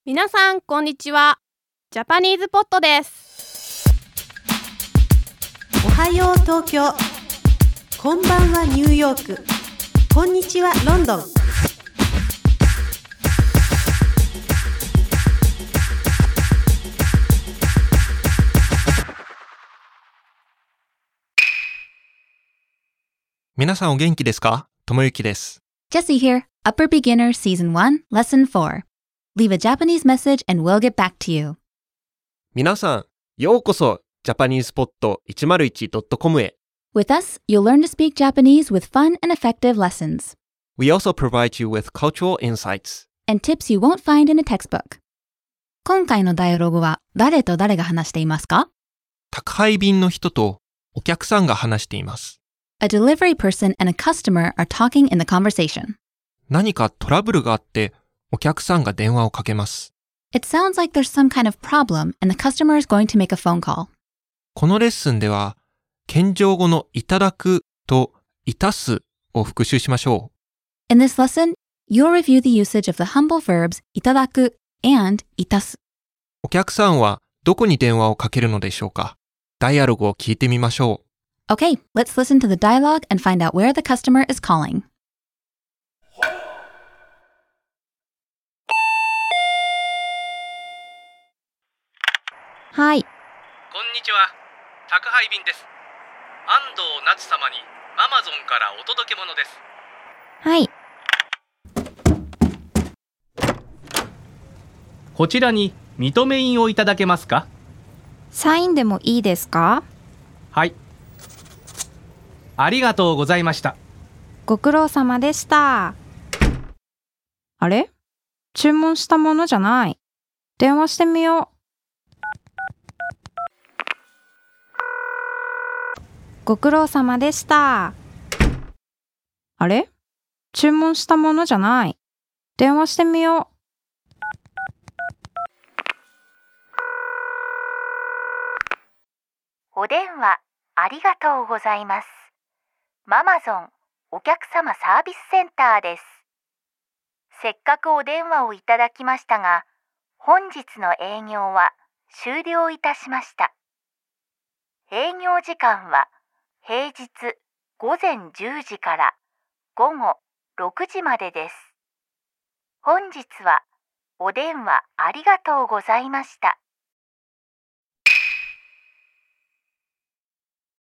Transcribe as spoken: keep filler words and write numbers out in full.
皆さんこんにちは。ジャパニーズポットです。 おはよう東京、こんばんはニューヨーク、こんにちはロンドン。 皆さんお元気ですか？ともゆきです。 Jessie here, Upper Beginner Season one, Lesson four. Leave a Japanese message and we'll get back to you. 皆さん、ようこそジャパニーズポット いちまるいちドットコム へ。 With us, you'll learn to speak Japanese with fun and effective lessons. We also provide you with cultural insights. And tips you won't find in a textbook. 今回のダイアログは誰と誰が話していますか？ 宅配便の人とお客さんが話しています。 A delivery person and a customer are talking in the conversation. 何かトラブルがあってお客さんが電話をかけます。 It sounds like there's some kind of problem and the customer is going to make a phone call. このレッスンでは、謙譲語のいただくといたすを復習しましょう。 In this lesson, you'll review the usage of the humble verbs いただく and いたす。 お客さんはどこに電話をかけるのでしょうか？ダイアログを聞いてみましょう。 Okay, let's listen to the dialogue and find out where the customer is calling. はい。 こんにちは。宅配便です。安藤夏様にアマゾンからお届け物です。 はい。 こちらに認め印をいただけますか？ サインでもいいですか？ はい。ありがとうございました。 ご苦労様でした。あれ？注文したものじゃない。電話してみよう。ご苦労様でした。あれ？注文したものじゃない。電話してみよう。 お電話ありがとうございます。ママゾンお客様サービスセンターです。せっかくお電話をいただきましたが、本日の営業は終了いたしました。営業時間は平日ごぜんじゅうじからごごろくじまでです。本日はお電話ありがとうございました。